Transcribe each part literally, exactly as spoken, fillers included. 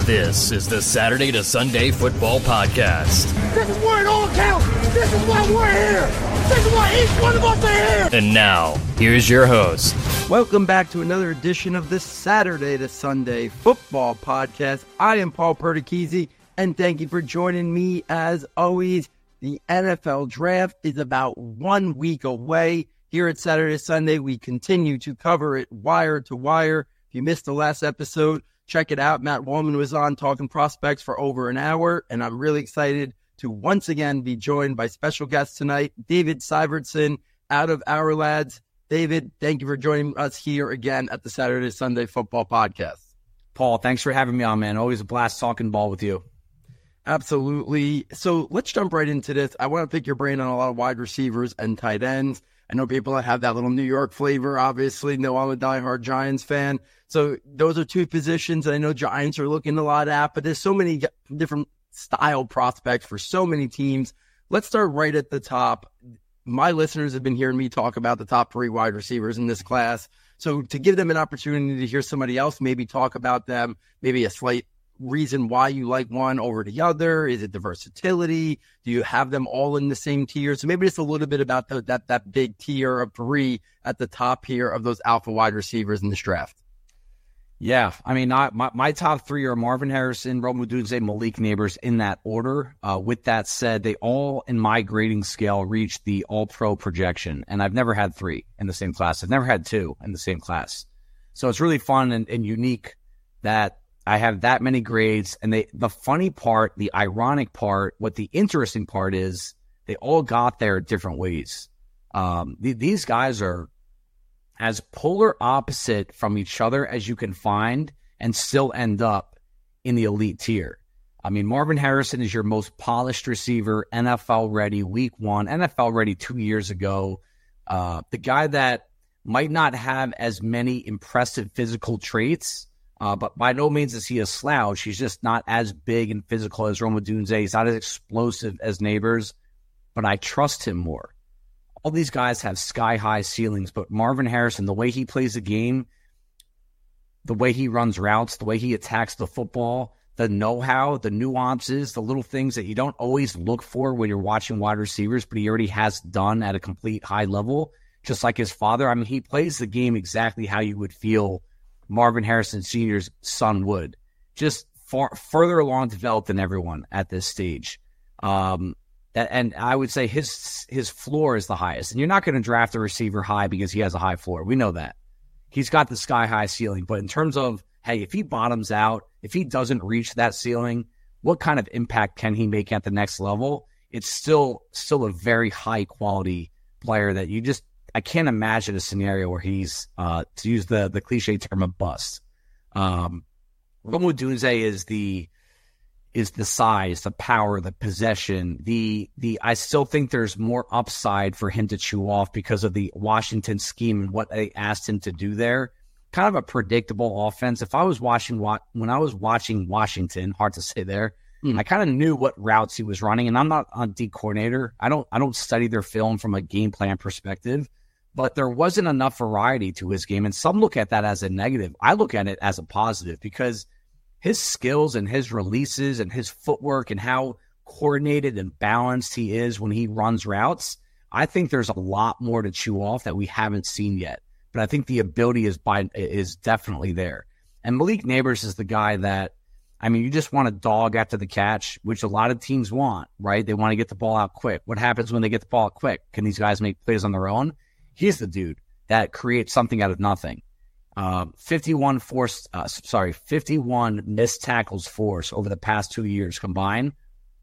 This is the Saturday to Sunday Football Podcast. This is where it all counts. This is why we're here. This is why each one of us are here. And now, here's your host. Welcome back to another edition of the Saturday to Sunday Football Podcast. I am Paul Perticchese, and thank you for joining me as always. The N F L Draft is about one week away. Here at Saturday to Sunday, we continue to cover it wire to wire. If you missed the last episode, check it out. Matt Wallman was on talking prospects for over an hour, and I'm really excited to once again be joined by special guest tonight, David Syvertson out of Our Lads. David, thank you for joining us here again at the Saturday to Sunday Football Podcast. Paul, thanks for having me on, man. Always a blast talking ball with you. Absolutely. So let's jump right into this. I want to pick your brain on a lot of wide receivers and tight ends. I know people that have that little New York flavor, obviously. No, I'm a diehard Giants fan. So those are two positions that I know Giants are looking a lot at, but there's so many different style prospects for so many teams. Let's start right at the top. My listeners have been hearing me talk about the top three wide receivers in this class. So to give them an opportunity to hear somebody else maybe talk about them, maybe a slight reason why you like one over the other? Is it the versatility? Do you have them all in the same tier? So maybe just a little bit about the, that that big tier of three at the top here of those alpha wide receivers in this draft. Yeah, I mean, I, my, my top three are Marvin Harrison, Rome Odunze, Malik Nabers in that order. Uh, with that said, they all, in my grading scale, reached the all-pro projection, and I've never had three in the same class. I've never had two in the same class. So it's really fun and, and unique that I have that many grades, and they, the funny part, the ironic part, what the interesting part is, they all got there different ways. Um, th- these guys are as polar opposite from each other as you can find and still end up in the elite tier. I mean, Marvin Harrison is your most polished receiver, N F L ready week one, N F L ready two years ago. Uh, the guy that might not have as many impressive physical traits, Uh, but by no means is he a slouch. He's just not as big and physical as Rome Odunze. He's not as explosive as Nabers, but I trust him more. All these guys have sky-high ceilings, but Marvin Harrison, the way he plays the game, the way he runs routes, the way he attacks the football, the know-how, the nuances, the little things that you don't always look for when you're watching wide receivers, but he already has done at a complete high level, just like his father. I mean, he plays the game exactly how you would feel Marvin Harrison Senior's son would, just far further along developed than everyone at this stage. Um, that, and I would say his his floor is the highest. And you're not going to draft a receiver high because he has a high floor. We know that. He's got the sky-high ceiling. But in terms of, hey, if he bottoms out, if he doesn't reach that ceiling, what kind of impact can he make at the next level? It's still still a very high-quality player that you just, I can't imagine a scenario where he's, uh, to use the, the cliche term, a bust. Um, Rome Odunze is the is the size, the power, the possession. The the I still think there's more upside for him to chew off because of the Washington scheme and what they asked him to do there. Kind of a predictable offense. If I was watching when I was watching Washington, hard to say there, mm. I kind of knew what routes he was running. And I'm not a D coordinator. I don't I don't study their film from a game plan perspective. But there wasn't enough variety to his game. And some look at that as a negative. I look at it as a positive because his skills and his releases and his footwork and how coordinated and balanced he is when he runs routes, I think there's a lot more to chew off that we haven't seen yet. But I think the ability is by, is definitely there. And Malik Nabers is the guy that, I mean, you just want a dog after the catch, which a lot of teams want, right? They want to get the ball out quick. What happens when they get the ball out quick? Can these guys make plays on their own? He's the dude that creates something out of nothing. Uh, fifty-one forced, uh, sorry, fifty-one missed tackles forced over the past two years combined.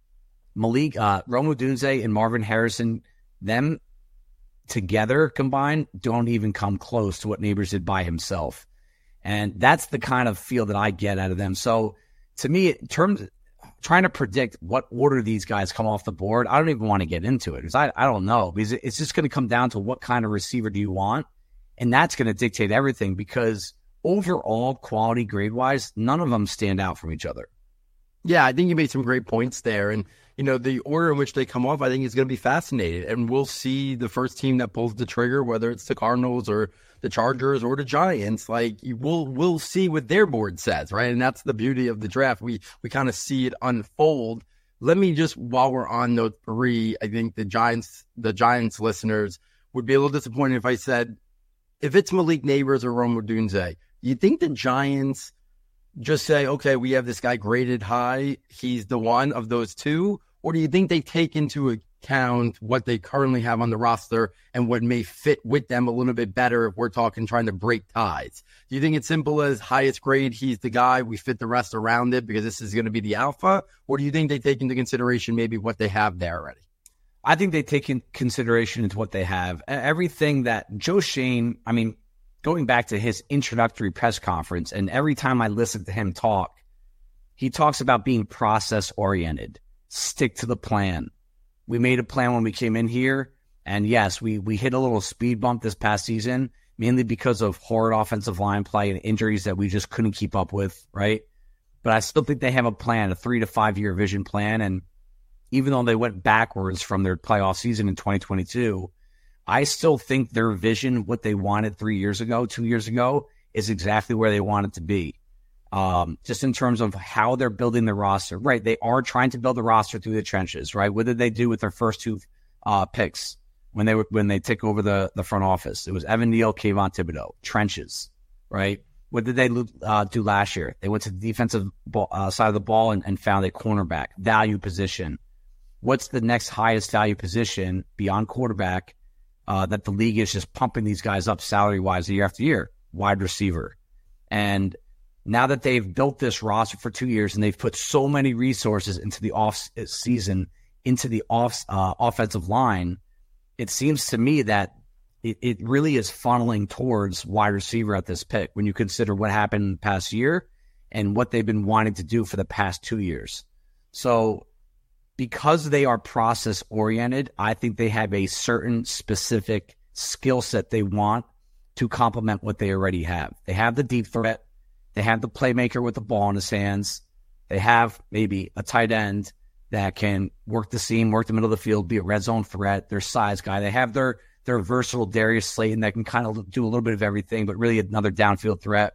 Malik, uh, Rome Odunze and Marvin Harrison, them together combined don't even come close to what Nabers did by himself. And that's the kind of feel that I get out of them. So to me, in terms of trying to predict what order these guys come off the board, I don't even want to get into it because I, I don't know. Because it's just going to come down to what kind of receiver do you want. And that's going to dictate everything because overall, quality grade-wise, none of them stand out from each other. Yeah, I think you made some great points there. And, you know, the order in which they come off, I think is going to be fascinating. And we'll see the first team that pulls the trigger, whether it's the Cardinals or the Chargers or the Giants. Like, we'll we'll see what their board says, right? And that's the beauty of the draft. We we kind of see it unfold. Let me just, while we're on note three, I think the Giants, the Giants listeners would be a little disappointed if I said, if it's Malik Nabers or Rome Odunze, you think the Giants just say, okay, we have this guy graded high, he's the one of those two? Or do you think they take into account what they currently have on the roster and what may fit with them a little bit better if we're talking trying to break ties? Do you think it's simple as highest grade, he's the guy, we fit the rest around it because this is going to be the alpha? Or do you think they take into consideration maybe what they have there already? I think they take in consideration into what they have. Everything that Joe Schoen, I mean, going back to his introductory press conference, and every time I listen to him talk, he talks about being process-oriented. Stick to the plan. We made a plan when we came in here, and yes, we we hit a little speed bump this past season, mainly because of horrid offensive line play and injuries that we just couldn't keep up with, right? But I still think they have a plan, a three to five year vision plan, and even though they went backwards from their playoff season in twenty twenty-two, I still think their vision, what they wanted three years ago, two years ago, is exactly where they want it to be. Um, just in terms of how they're building the roster, right? They are trying to build the roster through the trenches, right? What did they do with their first two uh, picks when they were when they took over the, the front office? It was Evan Neal, Kayvon Thibodeau, trenches, right? What did they uh, do last year? They went to the defensive ball, uh, side of the ball and, and found a cornerback, value position. What's the next highest value position beyond quarterback uh, that the league is just pumping these guys up salary-wise year after year? Wide receiver. And now that they've built this roster for two years and they've put so many resources into the off season, into the off uh, offensive line, it seems to me that it, it really is funneling towards wide receiver at this pick when you consider what happened in the past year and what they've been wanting to do for the past two years. So because they are process oriented, I think they have a certain specific skill set they want to complement what they already have. They have the deep threat. They have the playmaker with the ball in his hands. They have maybe a tight end that can work the seam, work the middle of the field, be a red zone threat, their size guy. They have their their versatile Darius Slayton that can kind of do a little bit of everything, but really another downfield threat.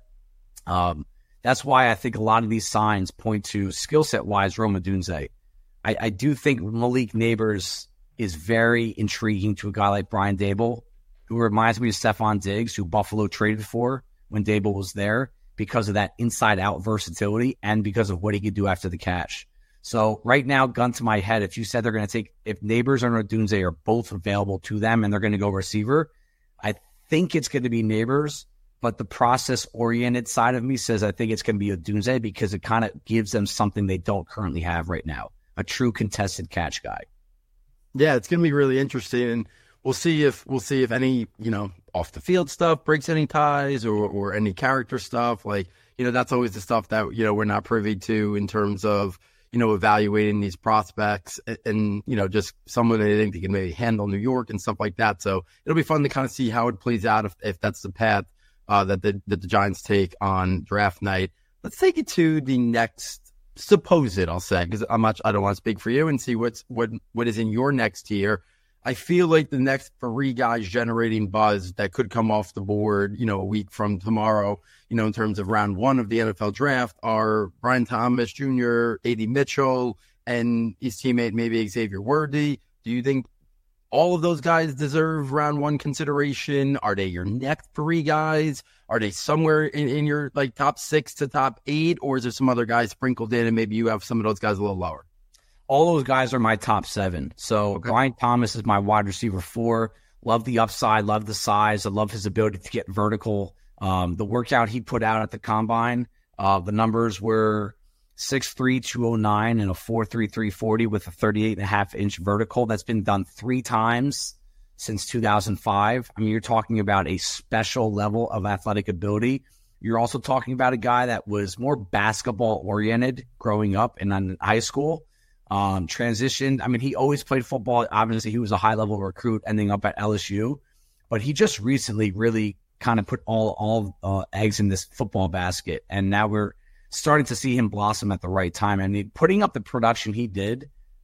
Um, that's why I think a lot of these signs point to skill set wise Rome Odunze. I, I do think Malik Nabers is very intriguing to a guy like Brian Daboll, who reminds me of Stephon Diggs, who Buffalo traded for when Daboll was there, because of that inside-out versatility and because of what he could do after the catch. So right now, gun to my head, if you said they're going to take, if Nabers and Odunze are both available to them and they're going to go receiver, I think it's going to be Nabers, but the process-oriented side of me says I think it's going to be Odunze because it kind of gives them something they don't currently have right now, a true contested catch guy. Yeah, it's going to be really interesting, and we'll see if we'll see if any, you know, off the field stuff breaks any ties or or any character stuff. Like, you know, that's always the stuff that, you know, we're not privy to in terms of, you know, evaluating these prospects and, and, you know, just someone they think they can maybe handle New York and stuff like that. So it'll be fun to kind of see how it plays out if, if that's the path uh, that the that the Giants take on draft night. Let's take it to the next supposed, I'll say, because I'm not, I don't want to speak for you, and see what's what what is in your next tier. I feel like the next three guys generating buzz that could come off the board, you know, a week from tomorrow, you know, in terms of round one of the N F L draft are Brian Thomas Junior, A D Mitchell, and his teammate maybe Xavier Worthy. Do you think all of those guys deserve round one consideration? Are they your next three guys? Are they somewhere in, in your like top six to top eight? Or is there some other guys sprinkled in and maybe you have some of those guys a little lower? All those guys are my top seven. So okay. Brian Thomas is my wide receiver four. Love the upside, love the size. I love his ability to get vertical. Um, the workout he put out at the combine, uh, the numbers were six three, two oh nine and a four three, three forty with a thirty-eight and a half inch vertical. That's been done three times since two thousand five. I mean, you're talking about a special level of athletic ability. You're also talking about a guy that was more basketball oriented growing up and in high school. Um, transitioned. I mean, he always played football. Obviously, he was a high-level recruit ending up at L S U. But he just recently really kind of put all all uh, eggs in this football basket. And now we're starting to see him blossom at the right time. And he, putting up the production he did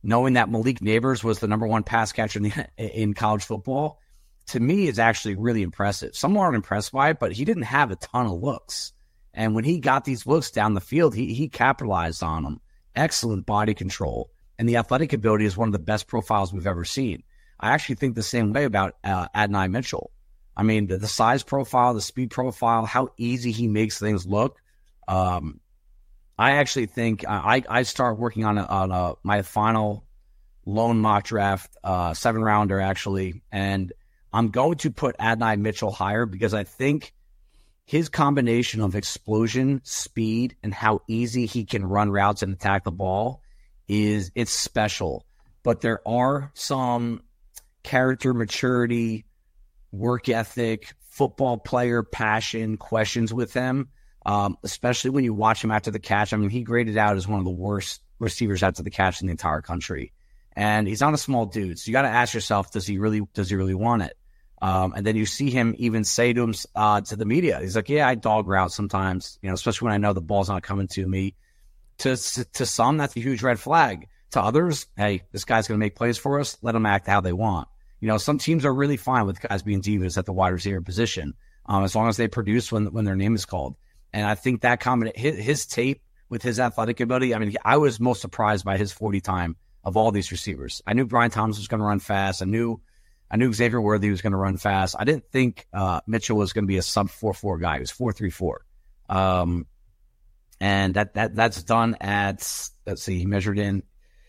knowing that Malik Neighbors was the number one pass catcher in, the, in college football, to me is actually really impressive. Some aren't impressed by it, but he didn't have a ton of looks. And when he got these looks down the field, he, he capitalized on them. Excellent body control. And the athletic ability is one of the best profiles we've ever seen. I actually think the same way about uh, Adonai Mitchell. I mean, the, the size profile, the speed profile, how easy he makes things look. Um, I actually think uh, I, I start working on, a, on a, my final lone mock draft, uh, seven rounder actually. And I'm going to put Adonai Mitchell higher because I think his combination of explosion, speed, and how easy he can run routes and attack the ball is it's special. But there are some character, maturity, work ethic, football player passion questions with him, um, especially when you watch him after the catch. I mean, he graded out as one of the worst receivers after the catch in the entire country. And he's not a small dude. So you got to ask yourself, does he really, does he really want it? Um, and then you see him even say to him, uh, to the media, he's like, yeah, I dog route sometimes, you know, especially when I know the ball's not coming to me. To, to some, that's a huge red flag. To others, hey, this guy's going to make plays for us. Let them act how they want. You know, some teams are really fine with guys being divas at the wide receiver position, um, as long as they produce when when their name is called. And I think that combination, his, his tape with his athletic ability, I mean, I was most surprised by his forty time of all these receivers. I knew Brian Thomas was going to run fast. I knew I knew Xavier Worthy was going to run fast. I didn't think uh, Mitchell was going to be a sub four four guy. He was four three four. Um, and that that that's done at, let's see, he measured in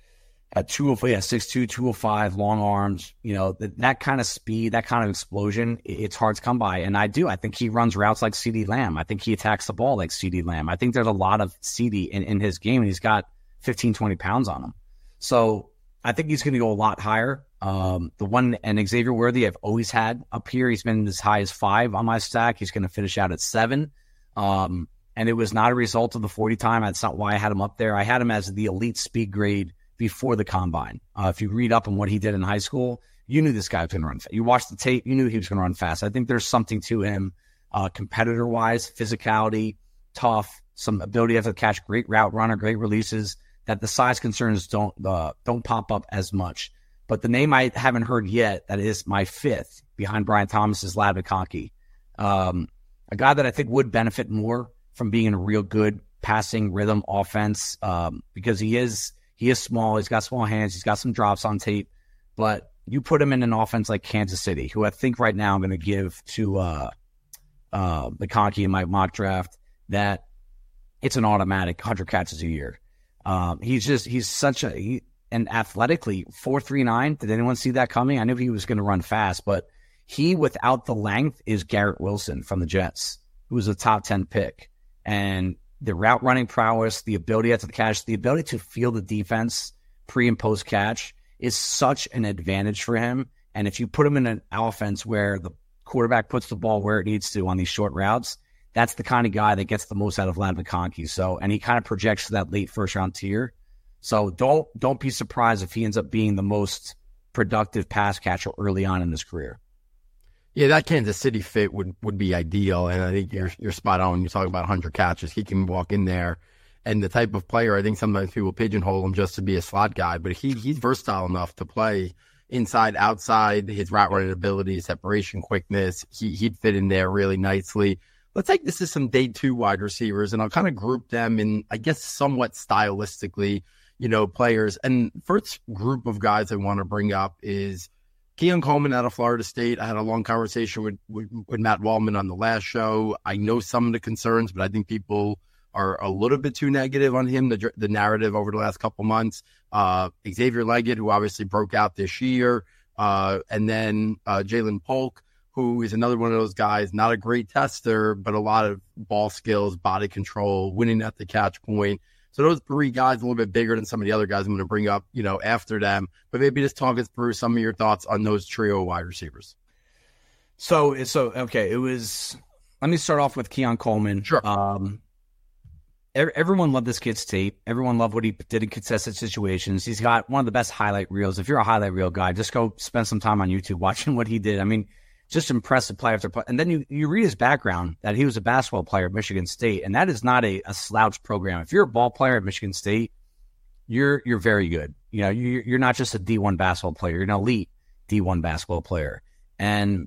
at two oh five, yeah, six two, two oh five, long arms. You know, that, that kind of speed, that kind of explosion, it's hard to come by. And I do. I think he runs routes like CeeDee Lamb. I think he attacks the ball like CeeDee Lamb. I think there's a lot of CeeDee in, in his game, and he's got fifteen, twenty pounds on him. So I think he's going to go a lot higher. Um, the one, and Xavier Worthy, I've always had up here. He's been as high as five on my stack. He's going to finish out at seven. Um, and it was not a result of the forty time. That's not why I had him up there. I had him as the elite speed grade before the combine. Uh, if you read up on what he did in high school, you knew this guy was going to run fast. You watched the tape, you knew he was going to run fast. I think there's something to him, uh, competitor-wise, physicality, tough, some ability to catch, great route runner, great releases, that the size concerns don't uh, don't pop up as much. But the name I haven't heard yet, that is my fifth behind Brian Thomas, is Ladd McConkey. Um, a guy that I think would benefit more from being in a real good passing rhythm offense, um, because he is he is small. He's got small hands. He's got some drops on tape. But you put him in an offense like Kansas City, who I think right now I'm going to give to uh, uh, McConkey in my mock draft, that it's an automatic one hundred catches a year. Um, he's just, he's such a, he, and athletically, four three nine, did anyone see that coming? I knew he was going to run fast, but he, without the length, is Garrett Wilson from the Jets, who was a top ten pick. And the route running prowess, the ability at the catch, the ability to feel the defense pre and post catch is such an advantage for him. And if you put him in an offense where the quarterback puts the ball where it needs to on these short routes, that's the kind of guy that gets the most out of Ladd McConkey. So, and he kind of projects to that late first round tier. So don't don't be surprised if he ends up being the most productive pass catcher early on in his career. Yeah, that Kansas City fit would, would be ideal, and I think you're you're spot on when you talk about one hundred catches. He can walk in there, and the type of player, I think sometimes people pigeonhole him just to be a slot guy, but he he's versatile enough to play inside, outside, his route running ability, separation quickness. He, he'd fit in there really nicely. Let's take this as some day two wide receivers, and I'll kind of group them in, I guess, somewhat stylistically, you know, players. And first group of guys I want to bring up is Keon Coleman out of Florida State. I had a long conversation with, with, with Matt Waldman on the last show. I know some of the concerns, but I think people are a little bit too negative on him, the, the narrative over the last couple months. Uh, Xavier Leggett, who obviously broke out this year, uh, and then uh, Jalen Polk, who is another one of those guys, not a great tester, but a lot of ball skills, body control, winning at the catch point. So those three guys, a little bit bigger than some of the other guys I'm going to bring up, you know, after them. But maybe just talk us through some of your thoughts on those trio of wide receivers. So, so okay, it was, let me start off with Keon Coleman. Sure. Um, everyone loved this kid's tape. Everyone loved what he did in contested situations. He's got one of the best highlight reels. If you're a highlight reel guy, just go spend some time on YouTube watching what he did. I mean, just impressive play after play. And then you, you read his background, that he was a basketball player at Michigan State, and that is not a, a slouch program. If you're a ball player at Michigan State, you're you're very good. You know, you're, you're not just a D one basketball player. You're an elite D one basketball player. And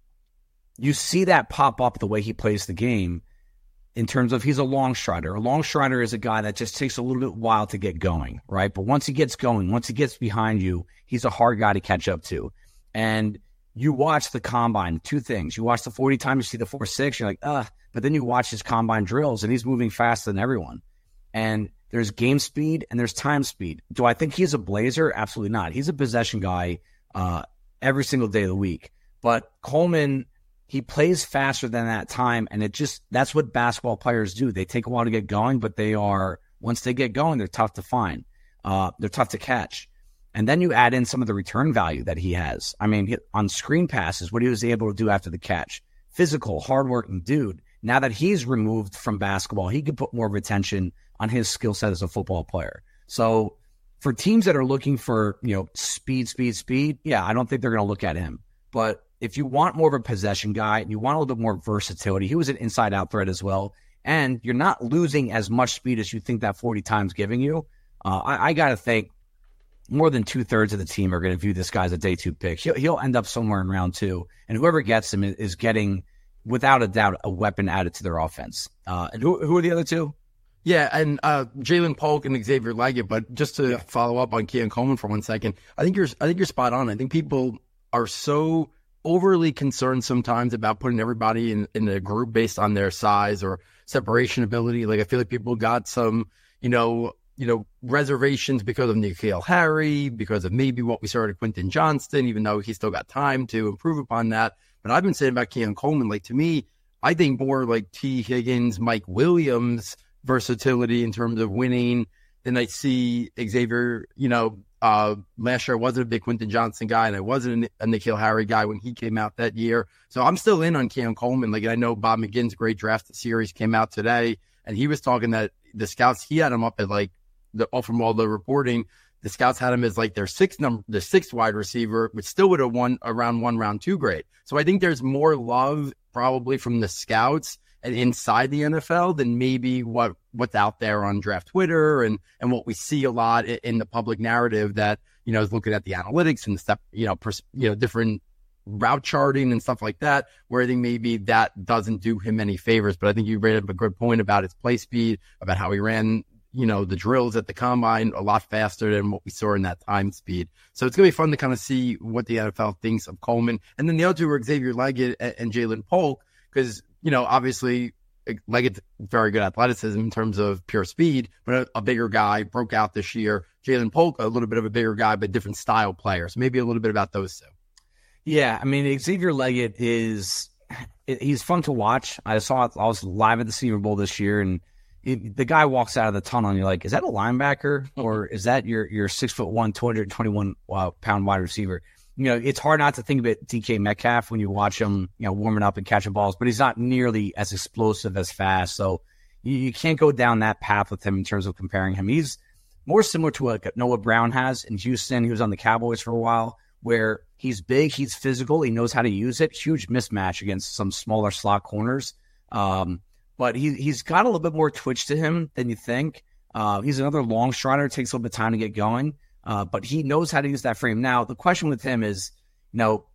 you see that pop up the way he plays the game in terms of he's a long strider. A long strider is a guy that just takes a little bit while to get going, right? But once he gets going, once he gets behind you, he's a hard guy to catch up to. And you watch the combine, two things. You watch the forty time, you see the four six, you're like, ugh. But then you watch his combine drills, and he's moving faster than everyone. And there's game speed and there's time speed. Do I think he's a blazer? Absolutely not. He's a possession guy uh, every single day of the week. But Coleman, he plays faster than that time, and it just that's what basketball players do. They take a while to get going, but they are once they get going, they're tough to find. Uh, they're tough to catch. And then you add in some of the return value that he has. I mean, on screen passes, what he was able to do after the catch. Physical, hardworking dude. Now that he's removed from basketball, he can put more of attention on his skill set as a football player. So for teams that are looking for, you know, speed, speed, speed, yeah, I don't think they're going to look at him. But if you want more of a possession guy and you want a little bit more versatility, he was an inside-out threat as well. And you're not losing as much speed as you think that forty times giving you. Uh, I, I got to think more than two-thirds of the team are going to view this guy as a day two pick. He'll, he'll end up somewhere in round two. And whoever gets him is, is getting, without a doubt, a weapon added to their offense. Uh, and who, who are the other two? Yeah, and uh, Jalen Polk and Xavier Leggett. But just to yeah. follow up on Keon Coleman for one second, I think you're I think you're spot on. I think people are so overly concerned sometimes about putting everybody in, in a group based on their size or separation ability. Like I feel like people got some, you know, you know, reservations because of N'Keal Harry, because of maybe what we saw at Quentin Johnston, even though he's still got time to improve upon that. But I've been saying about Keon Coleman, like to me, I think more like T. Higgins, Mike Williams versatility in terms of winning than I see Xavier. You know, uh, last year I wasn't a big Quentin Johnston guy, and I wasn't a N'Keal Harry guy when he came out that year. So I'm still in on Keon Coleman. Like I know Bob McGinn's great draft series came out today, and he was talking that the scouts, he had him up at like, the, from all the reporting, the scouts had him as like their sixth number, the sixth wide receiver, which still would have won around one, round two grade. So I think there's more love probably from the scouts and inside the N F L than maybe what what's out there on draft Twitter and and what we see a lot in, in the public narrative that, you know, is looking at the analytics and the step, you know, pers- you know, different route charting and stuff like that, where I think maybe that doesn't do him any favors. But I think you made up a good point about his play speed, about how he ran, you know, the drills at the combine a lot faster than what we saw in that time speed. So it's going to be fun to kind of see what the N F L thinks of Coleman. And then the other two were Xavier Leggett and, and Jalen Polk, because, you know, obviously Leggett's very good athleticism in terms of pure speed, but a, a bigger guy, broke out this year. Jalen Polk, a little bit of a bigger guy, but different style player. So maybe a little bit about those two. Yeah, I mean, Xavier Leggett is, he's fun to watch. I saw, I was live at the Senior Bowl this year, and It, the guy walks out of the tunnel and you're like, is that a linebacker or is that your your six foot one, two hundred twenty-one pound wide receiver? You know, it's hard not to think about D K Metcalf when you watch him, you know, warming up and catching balls, but he's not nearly as explosive, as fast. So you, you can't go down that path with him in terms of comparing him. He's more similar to what Noah Brown has in Houston. He was on the Cowboys for a while, where he's big, he's physical, he knows how to use it. Huge mismatch against some smaller slot corners. Um, But he, he's got a little bit more twitch to him than you think. Uh, he's another long strider. It takes a little bit of time to get going. Uh, but he knows how to use that frame. Now, the question with him is, you know,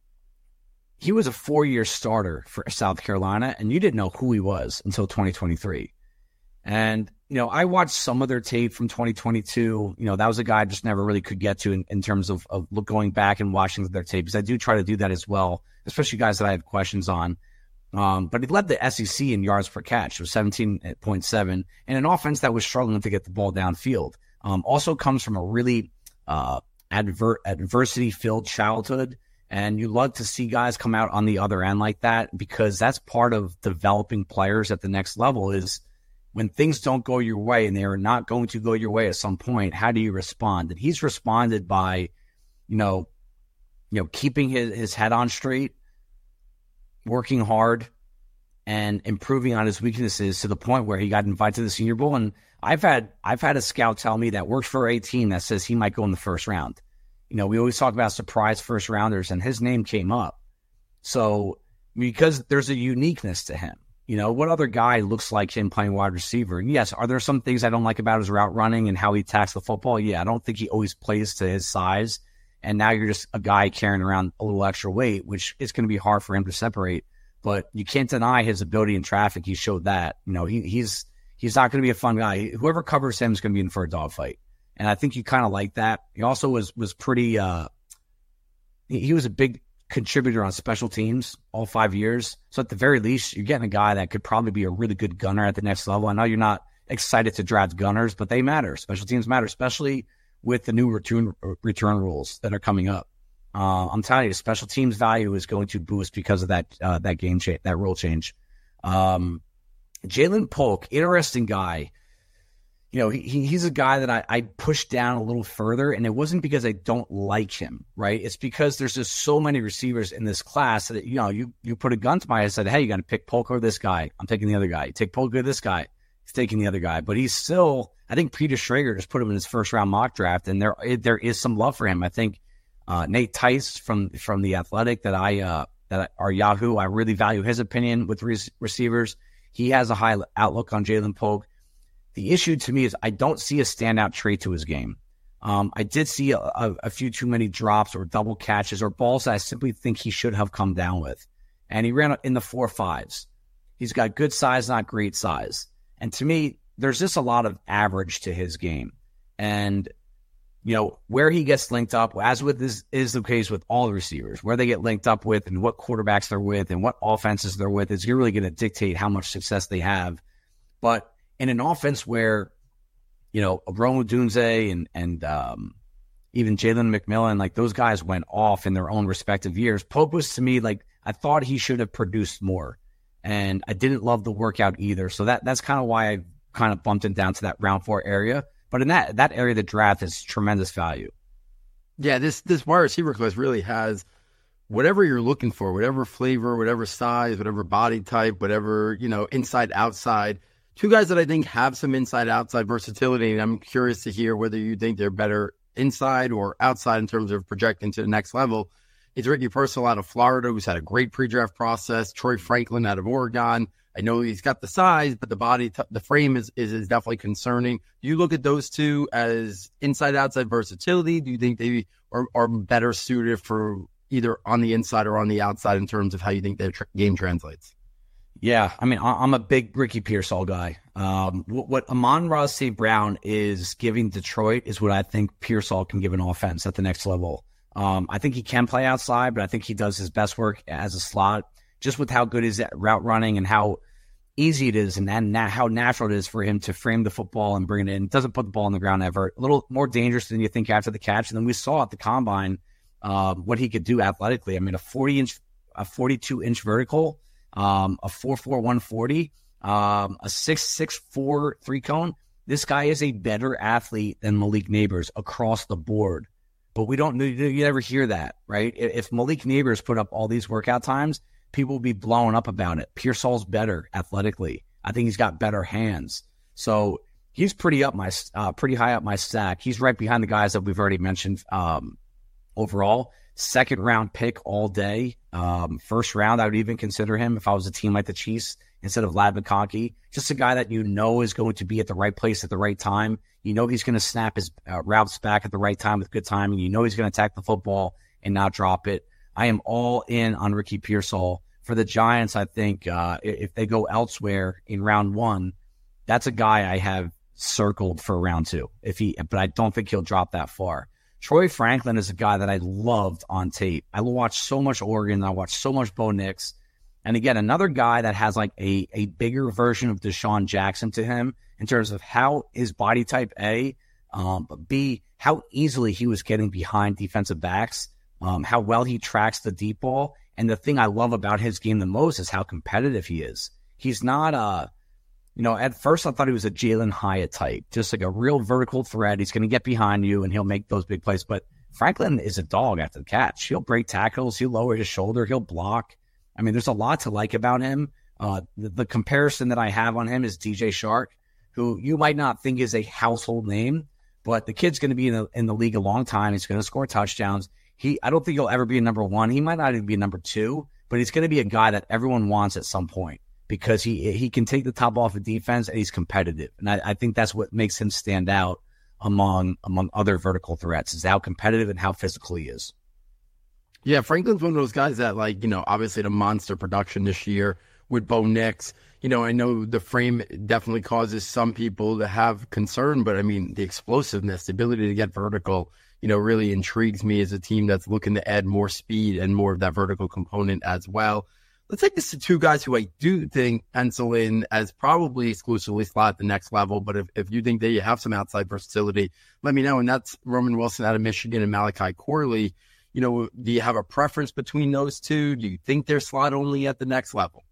he was a four-year starter for South Carolina, and you didn't know who he was until twenty twenty-three. And, you know, I watched some of their tape from twenty twenty-two. You know, that was a guy I just never really could get to in, in terms of, of going back and watching their tape, because I do try to do that as well, especially guys that I have questions on. Um, but he led the S E C in yards per catch. It was seventeen point seven, and an offense that was struggling to get the ball downfield. Um, also comes from a really uh, adver- adversity-filled childhood, and you love to see guys come out on the other end like that, because that's part of developing players at the next level is when things don't go your way, and they are not going to go your way at some point, how do you respond? And he's responded by, you know, you know, keeping his, his head on straight, working hard, and improving on his weaknesses to the point where he got invited to the Senior Bowl. And I've had I've had a scout tell me that works for a team that says he might go in the first round. You know, we always talk about surprise first rounders, and his name came up. So because there's a uniqueness to him, You know, what other guy looks like him playing wide receiver? And yes, are there some things I don't like about his route running and how he attacks the football? Yeah, I don't think he always plays to his size. And now you're just a guy carrying around a little extra weight, which is going to be hard for him to separate. But you can't deny his ability in traffic. He showed that. You know, he, he's he's not going to be a fun guy. Whoever covers him is going to be in for a dogfight. And I think you kind of like that. He also was was pretty uh, – he, he was a big contributor on special teams all five years. So at the very least, you're getting a guy that could probably be a really good gunner at the next level. I know you're not excited to draft gunners, but they matter. Special teams matter, especially with the new return return rules that are coming up. Uh, I'm telling you, special teams value is going to boost because of that uh, that game change, that rule change. Um, Ja'Lynn Polk, interesting guy. You know, he, he's a guy that I, I pushed down a little further, and it wasn't because I don't like him, right? It's because there's just so many receivers in this class that, you know, you, you put a gun to my head and said, hey, you got to pick Polk or this guy. I'm taking the other guy. You take Polk or this guy. He's taking the other guy. But he's still, I think Peter Schrager just put him in his first round mock draft, and there there is some love for him. I think uh, Nate Tice from from The Athletic that I uh, that are Yahoo, I really value his opinion with re- receivers. He has a high outlook on Ja'Lynn Polk. The issue to me is I don't see a standout trait to his game. Um, I did see a, a, a few too many drops or double catches or balls that I simply think he should have come down with. And he ran in the four fives. He's got good size, not great size. And to me, there's just a lot of average to his game. And, you know, where he gets linked up, as with this is the case with all the receivers, where they get linked up with and what quarterbacks they're with and what offenses they're with is really going to dictate how much success they have. But in an offense where, you know, Rome Odunze and and um, even Jalen McMillan, like those guys went off in their own respective years. Pope was, to me, like, I thought he should have produced more. And I didn't love the workout either. So that that's kind of why I kind of bumped him down to that round four area. But in that that area of the draft is tremendous value. Yeah, this this wide receiver class really has whatever you're looking for, whatever flavor, whatever size, whatever body type, whatever, you know, inside, outside. Two guys that I think have some inside-outside versatility, and I'm curious to hear whether you think they're better inside or outside in terms of projecting to the next level. It's Ricky Pearsall out of Florida, who's had a great pre-draft process. Troy Franklin out of Oregon. I know he's got the size, but the body, t- the frame is, is is definitely concerning. Do you look at those two as inside-outside versatility? Do you think they are, are better suited for either on the inside or on the outside in terms of how you think their tr- game translates? Yeah, I mean, I'm a big Ricky Pearsall guy. Um, what, what Amon-Ra Saint Brown is giving Detroit is what I think Pearsall can give an offense at the next level. Um, I think he can play outside, but I think he does his best work as a slot, just with how good his route running and how easy it is and, and na- how natural it is for him to frame the football and bring it in. Doesn't put the ball on the ground ever. A little more dangerous than you think after the catch. And then we saw at the combine uh, what he could do athletically. I mean, a forty inch, a forty-two inch vertical. Um, a four four one forty, um, a six six four three cone. This guy is a better athlete than Malik Neighbors across the board. But we don't, you never hear that, right? If Malik Neighbors put up all these workout times, people will be blowing up about it. Pearsall's better athletically. I think he's got better hands. So he's pretty up my, uh, pretty high up my stack. He's right behind the guys that we've already mentioned, um, overall. Second round pick all day. Um, first round, I would even consider him if I was a team like the Chiefs instead of Ladd McConkey. Just a guy that you know is going to be at the right place at the right time. You know he's going to snap his uh, routes back at the right time with good timing. You know he's going to attack the football and not drop it. I am all in on Ricky Pearsall. For the Giants, I think uh, if they go elsewhere in round one, that's a guy I have circled for round two. If he, but I don't think he'll drop that far. Troy Franklin is a guy that I loved on tape. I watched so much Oregon. I watched so much Bo Nix. And again, another guy that has like a, a bigger version of Deshaun Jackson to him in terms of how his body type, A, um, but B, how easily he was getting behind defensive backs, um, how well he tracks the deep ball. And the thing I love about his game the most is how competitive he is. He's not a, you know, at first I thought he was a Jalen Hyatt type, just like a real vertical threat. He's going to get behind you and he'll make those big plays. But Franklin is a dog after the catch. He'll break tackles. He'll lower his shoulder. He'll block. I mean, there's a lot to like about him. Uh, the, the comparison that I have on him is D J Shark, who you might not think is a household name, but the kid's going to be in the, in the league a long time. He's going to score touchdowns. He, I don't think he'll ever be a number one. He might not even be a number two, but he's going to be a guy that everyone wants at some point. because he he can take the top off of defense and he's competitive. And I, I think that's what makes him stand out among among other vertical threats, is how competitive and how physical he is. Yeah, Franklin's one of those guys that, like, you know, obviously the monster production this year with Bo Nix. You know, I know the frame definitely causes some people to have concern, but I mean, the explosiveness, the ability to get vertical, you know, really intrigues me as a team that's looking to add more speed and more of that vertical component as well. Let's take this to two guys who I do think pencil in as probably exclusively slot at the next level. But if, if you think they have some outside versatility, let me know. And that's Roman Wilson out of Michigan and Malachi Corley. You know, do you have a preference between those two? Do you think they're slot only at the next level?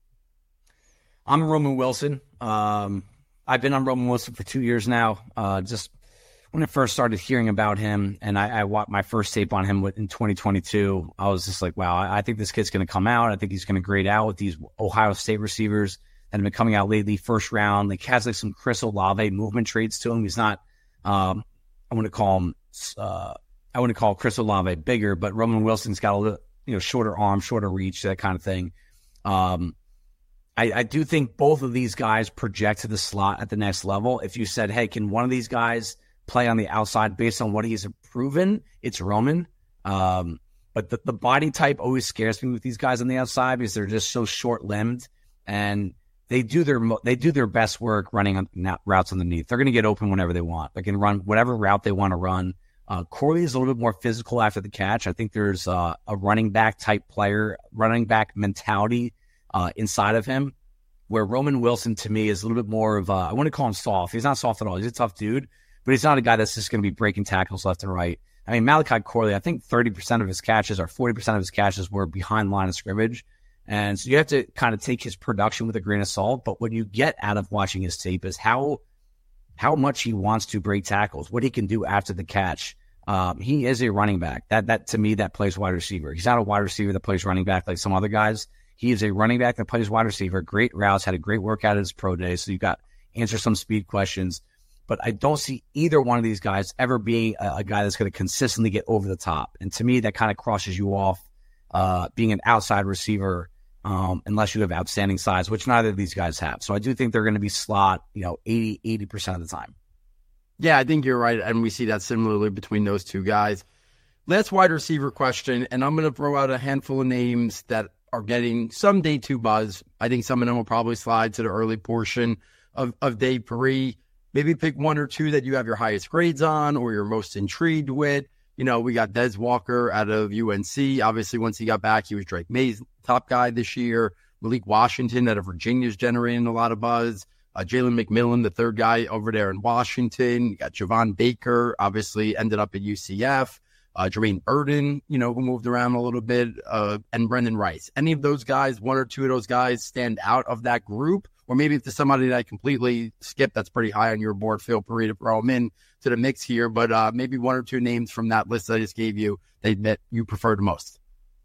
I'm Roman Wilson. Um, I've been on Roman Wilson for two years now. Uh, just when I first started hearing about him, and I, I watched my first tape on him in twenty twenty-two, I was just like, wow, I think this kid's going to come out. I think he's going to grade out with these Ohio State receivers that have been coming out lately, first round. Like, has like some Chris Olave movement traits to him. He's not, um, I want to call him, uh, I wouldn't call Chris Olave bigger, but Roman Wilson's got a little, you know, shorter arm, shorter reach, that kind of thing. Um, I, I do think both of these guys project to the slot at the next level. If you said, hey, can one of these guys play on the outside based on what he's proven, it's Roman. Um, but the, the body type always scares me with these guys on the outside because they're just so short-limbed, and they do their they do their best work running on routes underneath. They're going to get open whenever they want. They can run whatever route they want to run. Uh, Corley is a little bit more physical after the catch. I think there's uh, a running back type player, running back mentality uh, inside of him, where Roman Wilson to me is a little bit more of a, I want to call him soft. He's not soft at all. He's a tough dude, but he's not a guy that's just going to be breaking tackles left and right. I mean, Malachi Corley, I think thirty percent of his catches or forty percent of his catches were behind line of scrimmage. And so you have to kind of take his production with a grain of salt. But what you get out of watching his tape is how how much he wants to break tackles, what he can do after the catch. Um, he is a running back. That, that to me, that plays wide receiver. He's not a wide receiver that plays running back like some other guys. He is a running back that plays wide receiver. Great routes, had a great workout at his pro day. So you got answer some speed questions. But I don't see either one of these guys ever being a, a guy that's going to consistently get over the top. And to me, that kind of crosses you off uh, being an outside receiver um, unless you have outstanding size, which neither of these guys have. So I do think they're going to be slot, you know, eighty, eighty percent of the time. Yeah, I think you're right, and we see that similarly between those two guys. Last wide receiver question, and I'm going to throw out a handful of names that are getting some day two buzz. I think some of them will probably slide to the early portion of, of day three. Maybe pick one or two that you have your highest grades on or you're most intrigued with. You know, we got Des Walker out of U N C. Obviously, once he got back, he was Drake May's top guy this year. Malik Washington out of Virginia is generating a lot of buzz. Uh, Jalen McMillan, the third guy over there in Washington. You got Javon Baker, obviously ended up at U C F. Uh, Jermaine Burton, you know, who moved around a little bit, uh, and Brendan Rice. Any of those guys, one or two of those guys stand out of that group? Or maybe if there's somebody that I completely skipped that's pretty high on your board, feel free to throw them in to the mix here. But uh, maybe one or two names from that list I just gave you that, that you prefer the most.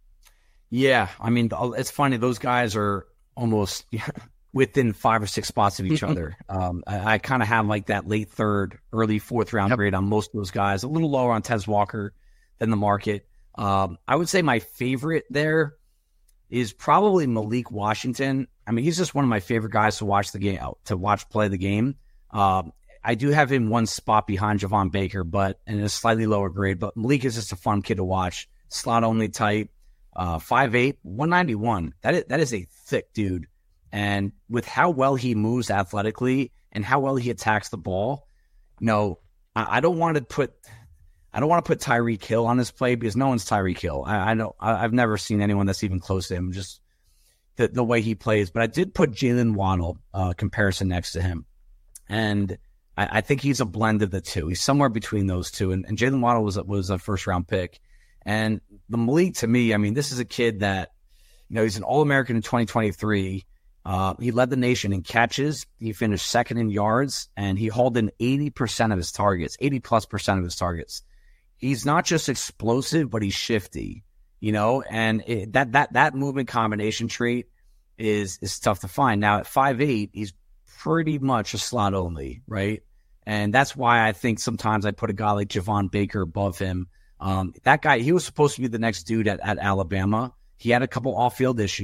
Yeah, I mean, it's funny. Those guys are almost within five or six spots of each other. Um, I, I kind of have like that late third, early fourth round Yep. grade on most of those guys. A little lower on Tez Walker than the market. Um, I would say my favorite there is probably Malik Washington. I mean, he's just one of my favorite guys to watch the game, to watch play the game. Um, I do have him one spot behind Javon Baker, but in a slightly lower grade. But Malik is just a fun kid to watch. Slot only type, uh, five eight, one ninety-one. That is, that is a thick dude. And with how well he moves athletically and how well he attacks the ball, you know, I, I don't want to put, I don't want to put Tyreek Hill on this play because no one's Tyreek Hill. I, I know I, I've never seen anyone that's even close to him, just the, the way he plays. But I did put Jalen Waddle uh, comparison next to him, and I, I think he's a blend of the two. He's somewhere between those two. And, and Jalen Waddle was was a first round pick, and the Malik to me, I mean, this is a kid that, you know, he's an All-American in twenty twenty-three. Uh, he led the nation in catches. He finished second in yards, and he hauled in eighty percent of his targets, eighty plus percent of his targets. He's not just explosive, but he's shifty, you know, and it, that, that, that movement combination trait is, is tough to find. Now at five eight, he's pretty much a slot only, right? And that's why I think sometimes I put a guy like Javon Baker above him. Um, that guy, he was supposed to be the next dude at, at Alabama. He had a couple off-field issues.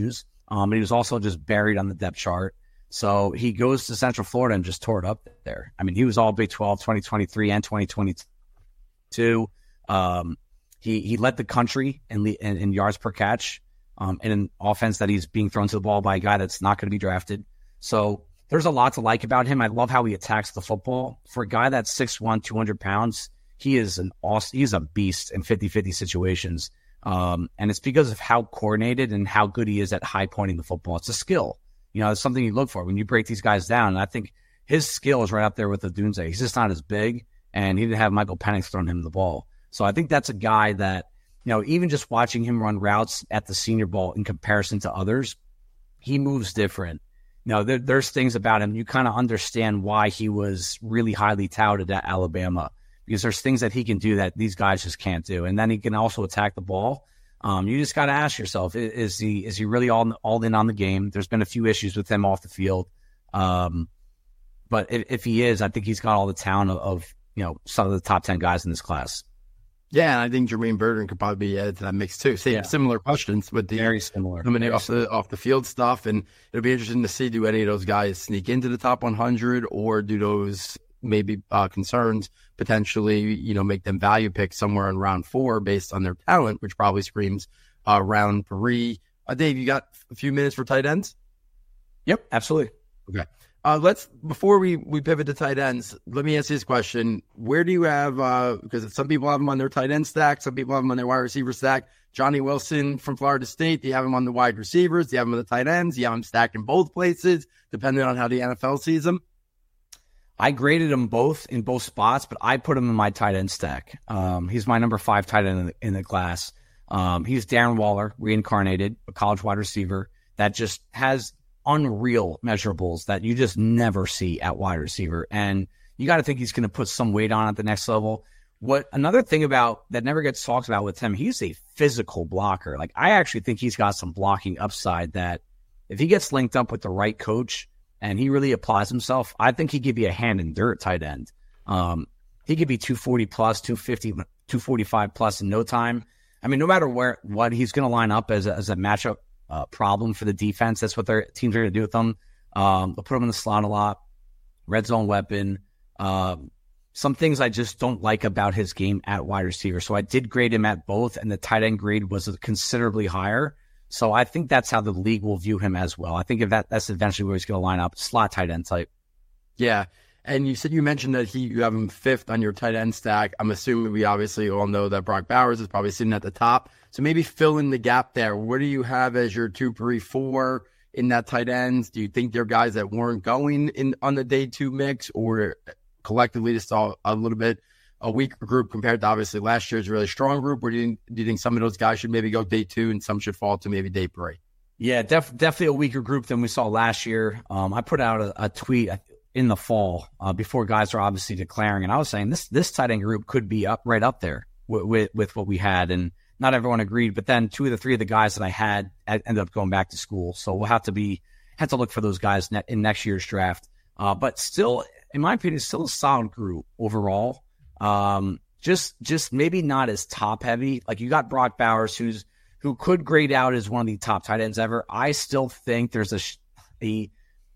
Um, and he was also just buried on the depth chart. So he goes to Central Florida and just tore it up there. I mean, he was all Big twelve, twenty twenty-three and twenty twenty-two. Um, he he led the country in, in, in yards per catch, um, in an offense that he's being thrown to the ball by a guy that's not going to be drafted. So there's a lot to like about him. I love how he attacks the football. For a guy that's six one, two hundred pounds, he is an awesome, he's a beast in fifty-fifty situations. Um, and it's because of how coordinated and how good he is at high pointing the football. It's a skill. You know, it's something you look for when you break these guys down. And I think his skill is right up there with the Odunze. He's just not as big, and he didn't have Michael Penix throwing him the ball. So I think that's a guy that, you know, even just watching him run routes at the Senior Bowl in comparison to others, he moves different. You know, there, there's things about him. You kind of understand why he was really highly touted at Alabama, because there's things that he can do that these guys just can't do. And then he can also attack the ball. Um, you just got to ask yourself, is he is he really all, all in on the game? There's been a few issues with him off the field. Um, but if, if he is, I think he's got all the talent of, of, you know, some of the top ten guys in this class. Yeah, and I think Jermaine Burton could probably be added to that mix too. Same, Yeah. Similar questions with the Very similar. coming Very off the off the field stuff, and it'll be interesting to see, do any of those guys sneak into the top one hundred, or do those maybe uh, concerns potentially, you know, make them value pick somewhere in round four based on their talent, which probably screams uh, round three. Uh, Dave, you got a few minutes for tight ends? Yep, absolutely. Okay. Uh, let's before we, we pivot to tight ends, let me ask you this question. Where do you have, uh, because some people have them on their tight end stack, some people have them on their wide receiver stack. Johnny Wilson from Florida State, do you have him on the wide receivers? Do you have him on the tight ends? Do you have him stacked in both places, depending on how the N F L sees them? I graded him both in both spots, but I put him in my tight end stack. Um, he's my number five tight end in the, in the class. Um, he's Darren Waller, reincarnated, a college wide receiver that just has unreal measurables that you just never see at wide receiver. And you got to think he's going to put some weight on at the next level. What another thing about that never gets talked about with him, he's a physical blocker. Like, I actually think he's got some blocking upside that if he gets linked up with the right coach and he really applies himself, I think he could be a hand in dirt tight end. Um, he could be two forty plus, two fifty, two forty-five plus in no time. I mean, no matter where, what he's going to line up as a, as a matchup uh, problem for the defense. That's what their teams are going to do with them. Um, they'll put him in the slot a lot, red zone weapon. Um, some things I just don't like about his game at wide receiver. So I did grade him at both, and the tight end grade was considerably higher. So I think that's how the league will view him as well. I think if that that's eventually where he's going to line up, slot tight end type. Yeah. And you said, you mentioned that he, you have him fifth on your tight end stack. I'm assuming we obviously all know that Brock Bowers is probably sitting at the top. So maybe fill in the gap there. What do you have as your two, three, four in that tight ends? Do you think they're guys that weren't going in on the day two mix, or collectively just saw a little bit a weaker group compared to obviously last year's really strong group? Or do you, do you think some of those guys should maybe go day two and some should fall to maybe day three? Yeah, def- definitely a weaker group than we saw last year. Um, I put out a, a tweet in the fall uh, before guys are obviously declaring, and I was saying this this tight end group could be up right up there with, with, with what we had, and not everyone agreed. But then two of the three of the guys that I had ended up going back to school, so we'll have to be have to look for those guys ne- in next year's draft. Uh, but still, in my opinion, still a solid group overall. Um, just just maybe not as top heavy. Like, you got Brock Bowers, who's who could grade out as one of the top tight ends ever. I still think there's a a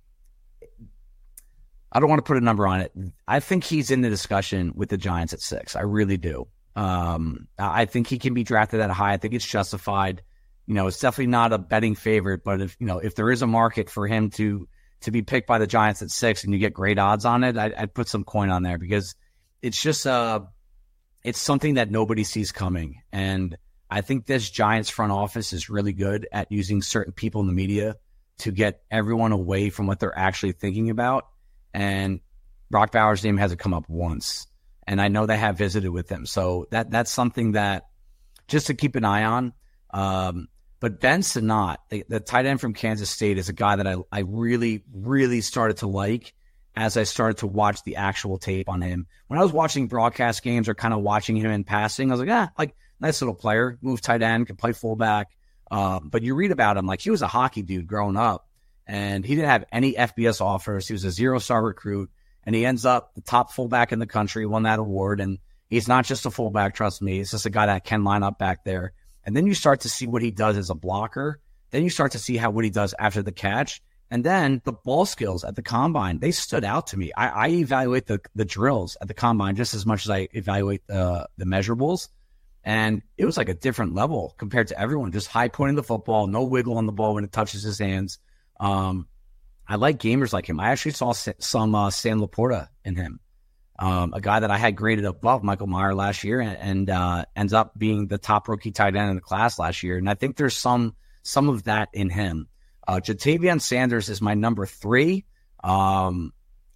I don't want to put a number on it. I think he's in the discussion with the Giants at six. I really do. Um, I think he can be drafted that high. I think it's justified. You know, it's definitely not a betting favorite, but if, you know, if there is a market for him to, to be picked by the Giants at six and you get great odds on it, I'd, I'd put some coin on there, because it's just, uh, it's something that nobody sees coming. And I think this Giants front office is really good at using certain people in the media to get everyone away from what they're actually thinking about. And Brock Bowers' name hasn't come up once. And I know they have visited with him. So that that's something that just to keep an eye on. Um, but Ben Sinnott, the, the tight end from Kansas State, is a guy that I, I really, really started to like as I started to watch the actual tape on him. When I was watching broadcast games or kind of watching him in passing, I was like, ah, like, nice little player, move tight end, can play fullback. Uh, but you read about him, like, he was a hockey dude growing up. And he didn't have any F B S offers. He was a zero-star recruit, and he ends up the top fullback in the country, won that award. And he's not just a fullback, trust me. He's just a guy that can line up back there. And then you start to see what he does as a blocker. Then you start to see how what he does after the catch. And then the ball skills at the combine, they stood out to me. I, I evaluate the the drills at the combine just as much as I evaluate the, the measurables. And it was like a different level compared to everyone, just high pointing the football, no wiggle on the ball when it touches his hands. Um, I like gamers like him. I actually saw some uh, Sam Laporta in him, um, a guy that I had graded above Michael Mayer last year and, and uh, ends up being the top rookie tight end in the class last year. And I think there's some some of that in him. Uh, Ja'Tavion Sanders is my number three. Um,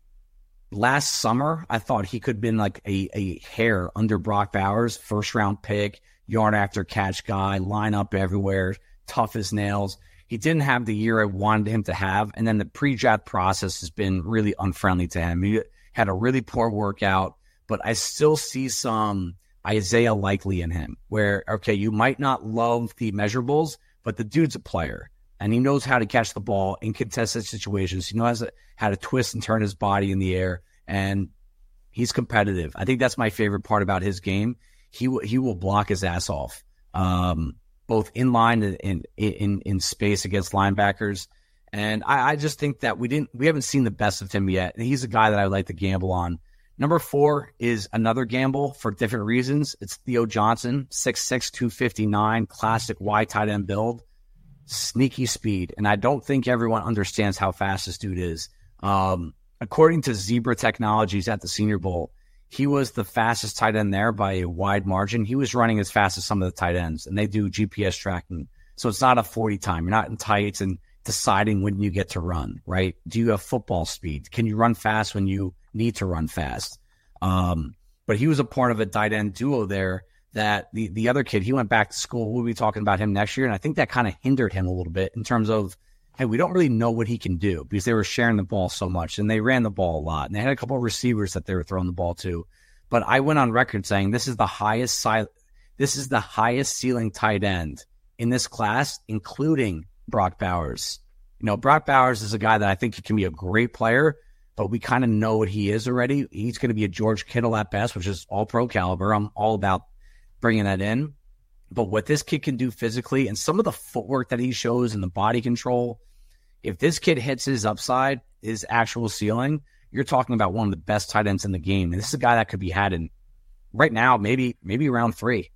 last summer, I thought he could have been like a, a hair under Brock Bowers, first round pick, yard after catch guy, line up everywhere, tough as nails. He didn't have the year I wanted him to have. And then the pre-draft process has been really unfriendly to him. He had a really poor workout, but I still see some Isaiah Likely in him where, okay, you might not love the measurables, but the dude's a player. And he knows how to catch the ball in contested situations. He knows how to twist and turn his body in the air, and he's competitive. I think that's my favorite part about his game. He w- he will block his ass off, um, both in line and in, in in space against linebackers. And I, I just think that we didn't we haven't seen the best of him yet. And he's a guy that I would like to gamble on. Number four is another gamble for different reasons. It's Theo Johnson, six six, two fifty-nine, classic Y tight end build. Sneaky speed, and I don't think everyone understands how fast this dude is. Um, according to Zebra Technologies at the Senior Bowl, he was the fastest tight end there by a wide margin. He was running as fast as some of the tight ends, and they do G P S tracking. So it's not a forty time. You're not in tights and deciding when you get to run, right? Do you have football speed? Can you run fast when you need to run fast? Um, but he was a part of a tight end duo there that the, the other kid, he went back to school. We'll be talking about him next year. And I think that kind of hindered him a little bit in terms of, hey, we don't really know what he can do because they were sharing the ball so much and they ran the ball a lot. And they had a couple of receivers that they were throwing the ball to. But I went on record saying this is the highest si- this is the highest ceiling tight end in this class, including Brock Bowers. You know, Brock Bowers is a guy that I think he can be a great player, but we kind of know what he is already. He's going to be a George Kittle at best, which is all pro caliber. I'm all about bringing that in. But what this kid can do physically and some of the footwork that he shows and the body control, if this kid hits his upside, his actual ceiling, you're talking about one of the best tight ends in the game. And this is a guy that could be had in right now, maybe maybe round three.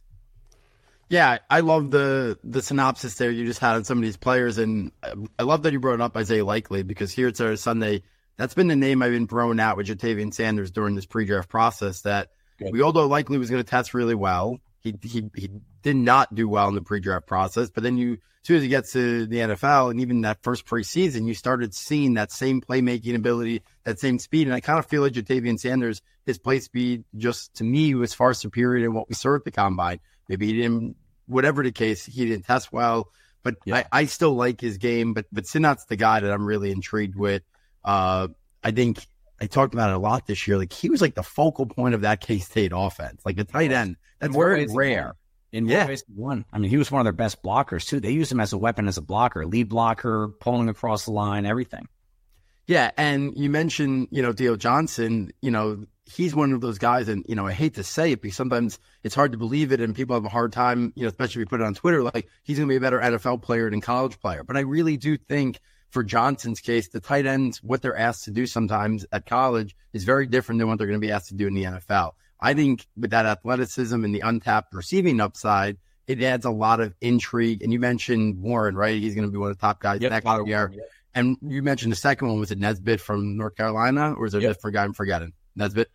Yeah, I love the the synopsis there you just had on some of these players. And I love that you brought up Isaiah Likely because here it's our Sunday. That's been the name I've been throwing out with Ja'Tavion Sanders during this pre-draft process that Good. we all know Likely was going to test really well. He, he he did not do well in the pre-draft process, but then you, as soon as he gets to the N F L and even that first preseason, you started seeing that same playmaking ability, that same speed. And I kind of feel like Ja'Tavion Sanders, his play speed, just to me, was far superior than what we saw at the combine. Maybe he didn't, whatever the case, he didn't test well, but yeah. I, I still like his game. But but Sinat's the guy that I'm really intrigued with. Uh, I think I talked about it a lot this year. Like he was like the focal point of that K-State offense, like the tight end. That's very rare. In yeah. one, I mean, he was one of their best blockers too. They used him as a weapon, as a blocker, lead blocker, pulling across the line, everything. Yeah, and you mentioned, you know, Theo Johnson. You know, he's one of those guys, and you know, I hate to say it because sometimes it's hard to believe it, and people have a hard time, you know, especially if you put it on Twitter, like he's going to be a better N F L player than college player. But I really do think, for Johnson's case, the tight ends, what they're asked to do sometimes at college is very different than what they're going to be asked to do in the N F L. I think with that athleticism and the untapped receiving upside, it adds a lot of intrigue. And you mentioned Warren, right? He's going to be one of the top guys yep, next year. Yep. And you mentioned the second one. Was it Nesbitt from North Carolina, or is there yep. a different guy I'm forgetting? Nesbitt?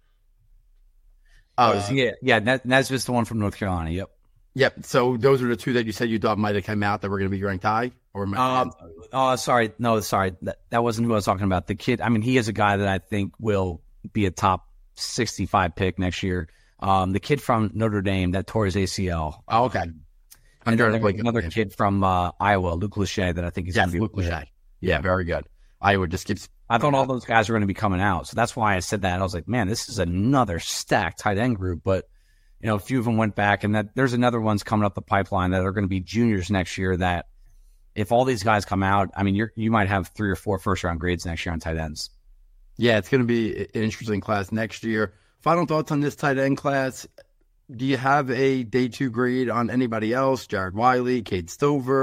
Uh, oh, yeah, yeah. Nesbitt's the one from North Carolina. Yep. Yep. So those are the two that you said you thought might have come out that were going to be ranked high? Or um, oh, sorry. No, sorry. That, that wasn't who I was talking about. The kid, I mean, he is a guy that I think will be a top sixty-five pick next year. Um, the kid from Notre Dame that tore his A C L. Oh, okay. And then like another game. kid from uh, Iowa, Luke Lachey, that I think is yes, going to be Luke Lachey. Yeah, very good. Iowa just keeps. I thought all those guys were going to be coming out, so that's why I said that. I was like, man, this is another stacked tight end group. But you know, a few of them went back, and that there's another ones coming up the pipeline that are going to be juniors next year. That if all these guys come out, I mean, you you might have three or four first round grades next year on tight ends. Yeah, it's going to be an interesting class next year. Final thoughts on this tight end class. Do you have a day two grade on anybody else? Jared Wiley, Cade Stover. Do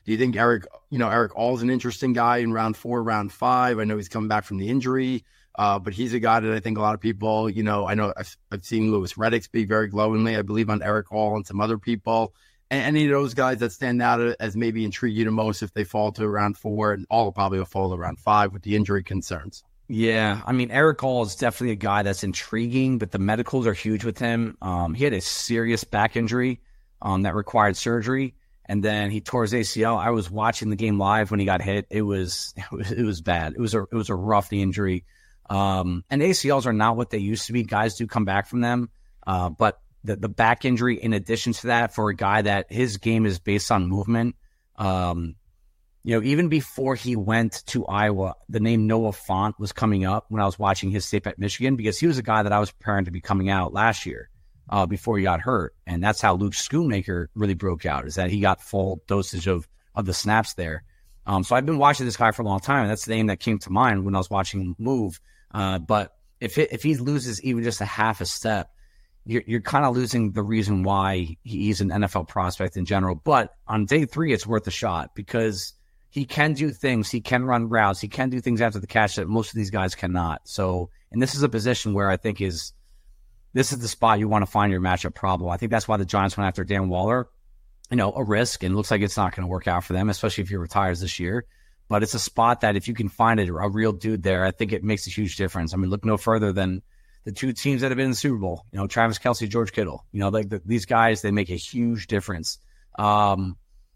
Do you think Eric, you know, Eric All's an interesting guy in round four, round five? I know he's coming back from the injury, uh, but he's a guy that I think a lot of people, you know, I know I've, I've seen Louis Reddick speak very glowingly, I believe, on Eric All and some other people. And any of those guys that stand out as maybe intrigue you the most if they fall to round four, and all probably will fall to round five with the injury concerns? Yeah, I mean, Eric All is definitely a guy that's intriguing, but the medicals are huge with him. Um, he had a serious back injury um, that required surgery, and then he tore his A C L. I was watching the game live when he got hit. It was it was, it was bad. It was a it was a rough injury. Um, and A C Ls are not what they used to be. Guys do come back from them, uh, but the the back injury, in addition to that, for a guy that his game is based on movement. Um, You know, even before he went to Iowa, the name Noah Fant was coming up when I was watching his tape at Michigan, because he was a guy that I was preparing to be coming out last year uh, before he got hurt. And that's how Luke Schoonmaker really broke out, is that he got full dosage of, of the snaps there. Um, so I've been watching this guy for a long time, and that's the name that came to mind when I was watching him move. Uh, but if it, if he loses even just a half a step, you're, you're kind of losing the reason why he's an N F L prospect in general. But on day three, it's worth a shot, because he can do things. He can run routes. He can do things after the catch that most of these guys cannot. So, and this is a position where I think is, this is the spot you want to find your matchup problem. I think that's why the Giants went after Dan Waller. You know, a risk, and looks like it's not going to work out for them, especially if he retires this year. But it's a spot that if you can find it, a real dude there, I think it makes a huge difference. I mean, look no further than the two teams that have been in the Super Bowl. You know, Travis Kelce, George Kittle. You know, like the, these guys, they make a huge difference. Um,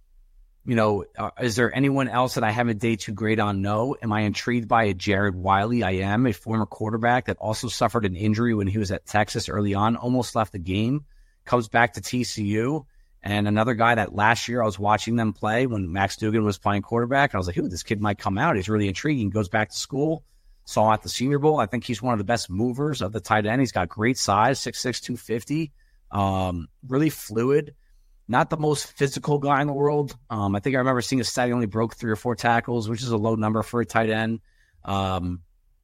You know, uh, is there anyone else that I have a day two grade on? No. Am I intrigued by a Jared Wiley? I am, a former quarterback that also suffered an injury when he was at Texas early on, almost left the game, comes back to T C U. And another guy that last year I was watching them play when Max Duggan was playing quarterback. And I was like, ooh, this kid might come out. He's really intriguing. Goes back to school, saw at the Senior Bowl. I think he's one of the best movers of the tight end. He's got great size, six six, two fifty, um, really fluid. Not the most physical guy in the world. Um, I think I remember seeing a stat he only broke three or four tackles, which is a low number for a tight end. Um,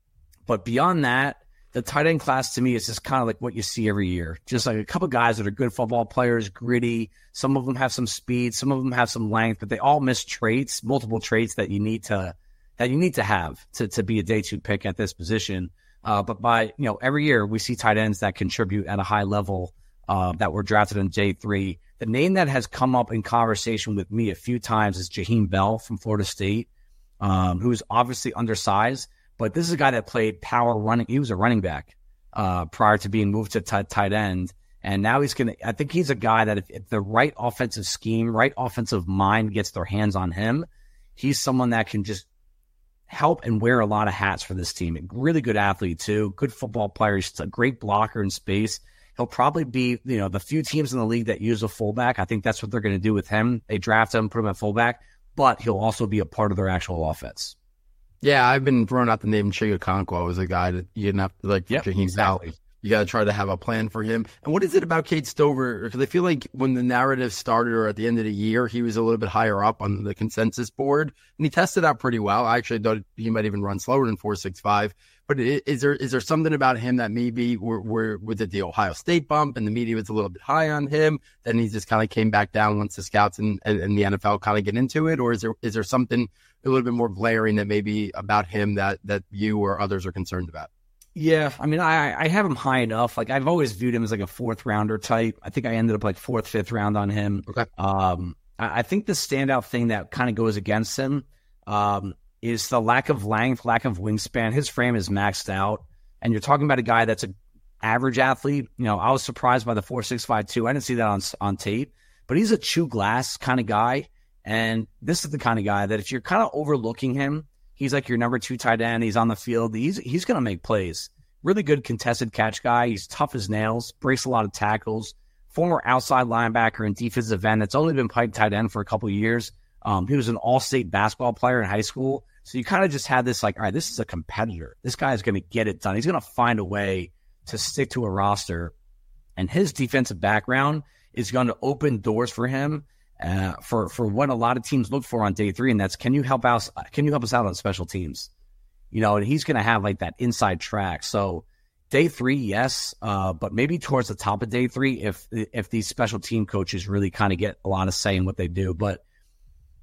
but beyond that, the tight end class to me is just kind of like what you see every year. Just like a couple guys that are good football players, gritty. Some of them have some speed, some of them have some length, but they all miss traits, multiple traits that you need to that you need to have to to be a day two pick at this position. Uh, but by you know every year we see tight ends that contribute at a high level uh, that were drafted in day three. The name that has come up in conversation with me a few times is Jaheim Bell from Florida State, um, who's obviously undersized, but this is a guy that played power running. He was a running back uh, prior to being moved to t- tight end. And now he's going to, I think he's a guy that if, if the right offensive scheme, right offensive mind gets their hands on him, he's someone that can just help and wear a lot of hats for this team. A really good athlete too, good football player. He's a great blocker in space. He'll probably be, you know, the few teams in the league that use a fullback. I think that's what they're going to do with him. They draft him, put him at fullback, but he'll also be a part of their actual offense. Yeah, I've been throwing out the name Chig Okonkwo as a guy that you didn't have to, like, yep, Jaheim exactly. Bell. You got to try to have a plan for him. And what is it about Cade Stover? Because I feel like when the narrative started or at the end of the year, he was a little bit higher up on the consensus board, and he tested out pretty well. I actually thought he might even run slower than four six five. But is there is there something about him that maybe we're, we're with the Ohio State bump and the media was a little bit high on him, then he just kind of came back down once the scouts and, and, and the N F L kind of get into it? Or is there is there something a little bit more glaring that maybe about him that, that you or others are concerned about? Yeah, I mean, I I have him high enough. Like, I've always viewed him as like a fourth rounder type. I think I ended up like fourth, fifth round on him. Okay. Um, I, I think the standout thing that kind of goes against him um, is the lack of length, lack of wingspan. His frame is maxed out, and you're talking about a guy that's an average athlete. You know, I was surprised by the four six five too. I didn't see that on on tape, but he's a chew glass kind of guy, and this is the kind of guy that if you're kind of overlooking him, he's like your number two tight end. He's on the field. He's he's going to make plays. Really good contested catch guy. He's tough as nails, breaks a lot of tackles. Former outside linebacker and defensive end that's only been playing tight end for a couple of years. Um, he was an all-state basketball player in high school. So you kind of just had this like, all right, this is a competitor. This guy is going to get it done. He's going to find a way to stick to a roster. And his defensive background is going to open doors for him uh, for, for what a lot of teams look for on day three. And that's, can you help us, can you help us out on special teams? You know, and he's going to have like that inside track. So day three, yes, uh, but maybe towards the top of day three if if these special team coaches really kind of get a lot of say in what they do. But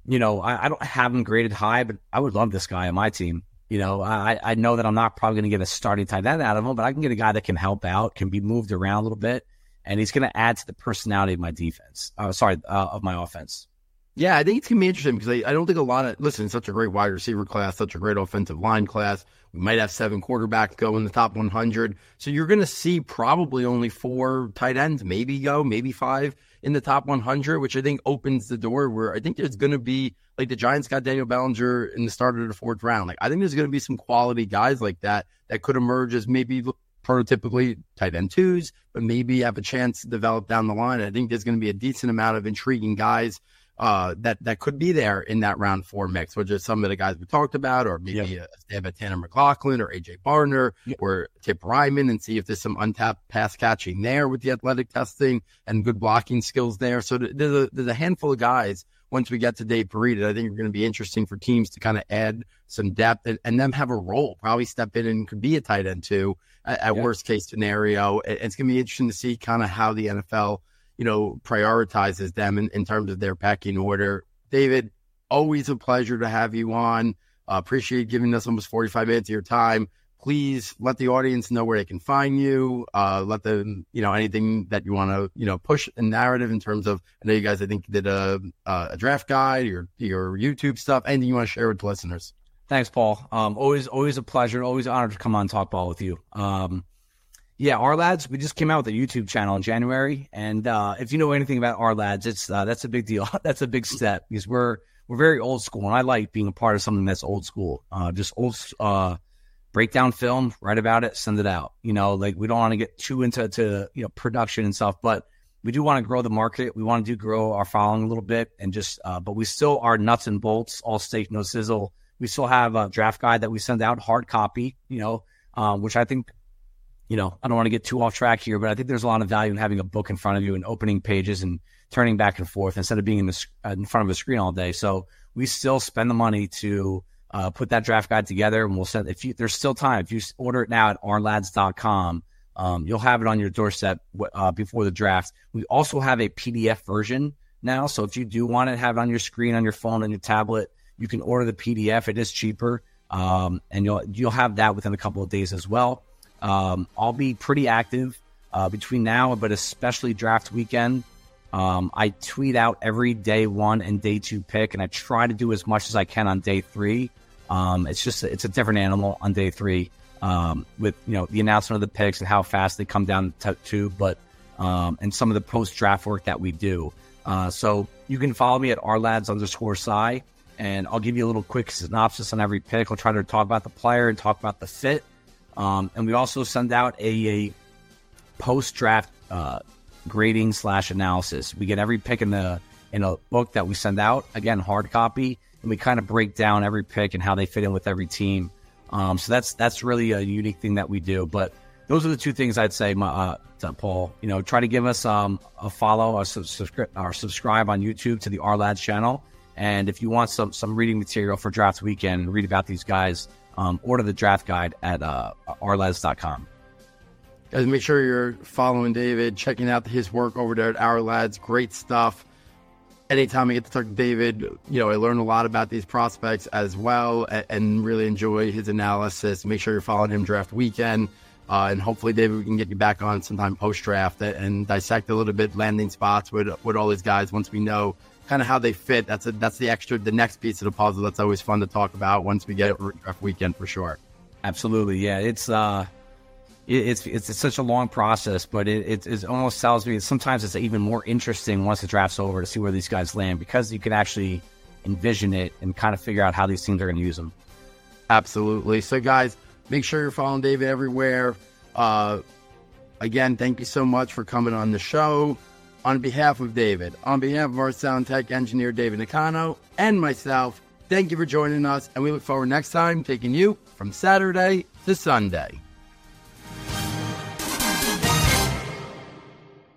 you know, I, I don't have him graded high, but I would love this guy on my team. You know, I, I know that I'm not probably going to get a starting tight end out of him, but I can get a guy that can help out, can be moved around a little bit, and he's going to add to the personality of my defense. Uh, sorry, uh, of my offense. Yeah, I think it's going to be interesting because I, I don't think a lot of, listen, it's such a great wide receiver class, such a great offensive line class. We might have seven quarterbacks go in the top one hundred. So you're going to see probably only four tight ends, maybe go, maybe five in the top one hundred, which I think opens the door where I think there's going to be, like the Giants got Daniel Bellinger in the start of the fourth round. Like I think there's going to be some quality guys like that that could emerge as maybe prototypically tight end twos, but maybe have a chance to develop down the line. I think there's going to be a decent amount of intriguing guys uh, that, that could be there in that round four mix, which is some of the guys we talked about, or maybe yep. a stab at Tanner McLaughlin or A J Barner yep. or Tip Ryman, and see if there's some untapped pass catching there with the athletic testing and good blocking skills there. So there's a, there's a handful of guys once we get to Dave Parita, I think it's going to be interesting for teams to kind of add some depth and, and them have a role, probably step in and could be a tight end too at, at yeah. worst case scenario. It, it's going to be interesting to see kind of how the N F L, you know, prioritizes them in, in terms of their pecking order. David, always a pleasure to have you on. Uh, appreciate giving us almost forty-five minutes of your time. Please let the audience know where they can find you. Uh, let them, you know, anything that you want to, you know, push a narrative in terms of, I know you guys, I think, did a, a draft guide, your, your YouTube stuff, anything you want to share with the listeners. Thanks, Paul. Um, always, always a pleasure. Always an honor to come on and talk ball with you. Um, yeah, Our Lads, we just came out with a YouTube channel in January. And uh, if you know anything about Our Lads, it's, uh, that's a big deal. That's a big step because we're, we're very old school. And I like being a part of something that's old school, uh, just old, uh, break down film, write about it, send it out. You know, like we don't want to get too into to, you know, production and stuff, but we do want to grow the market. We want to do grow our following a little bit and just, uh, but we still are nuts and bolts, all steak, no sizzle. We still have a draft guide that we send out, hard copy, you know, um, which I think, you know, I don't want to get too off track here, but I think there's a lot of value in having a book in front of you and opening pages and turning back and forth instead of being in the in front of a screen all day. So we still spend the money to Uh, put that draft guide together, and we'll send. If you, there's still time, if you order it now at our lads dot com, um, you'll have it on your doorstep uh, before the draft. We also have a P D F version now, so if you do want to have it on your screen, on your phone, on your tablet, you can order the P D F. It is cheaper, um, and you'll you'll have that within a couple of days as well. Um, I'll be pretty active uh, between now, but especially draft weekend. Um, I tweet out every day one and day two pick, and I try to do as much as I can on day three. Um, it's just, it's a different animal on day three, um, with, you know, the announcement of the picks and how fast they come down to two, but, um, and some of the post draft work that we do. Uh, so you can follow me at rlads underscore sci, and I'll give you a little quick synopsis on every pick. I'll try to talk about the player and talk about the fit. Um, and we also send out a, a post draft, uh, grading slash analysis. We get every pick in the, in a book that we send out, again, hard copy. And we kind of break down every pick and how they fit in with every team. Um, so that's that's really a unique thing that we do. But those are the two things I'd say, uh, to Paul. You know, try to give us um, a follow or, subscri- or subscribe on YouTube to the Our Lads channel. And if you want some some reading material for draft weekend, read about these guys, um, order the draft guide at uh, our lads dot com. Guys, make sure you're following David, checking out his work over there at Our Lads. Great stuff. Anytime I get to talk to David, you know, I learn a lot about these prospects as well, and, and really enjoy his analysis. Make sure you're following him draft weekend, uh, and hopefully, David, we can get you back on sometime post-draft and dissect a little bit landing spots with with all these guys once we know kind of how they fit. That's a, that's the extra, the next piece of the puzzle. That's always fun to talk about once we get draft weekend for sure. Absolutely, yeah. It's uh, It's, it's it's such a long process, but it, it, it almost tells me sometimes it's even more interesting once the draft's over to see where these guys land, because you can actually envision it and kind of figure out how these teams are going to use them. Absolutely. So, guys, make sure you're following David everywhere. Uh, again, thank you so much for coming on the show. On behalf of David, on behalf of our sound tech engineer, David Nicano, and myself, thank you for joining us, and we look forward next time taking you from Saturday to Sunday.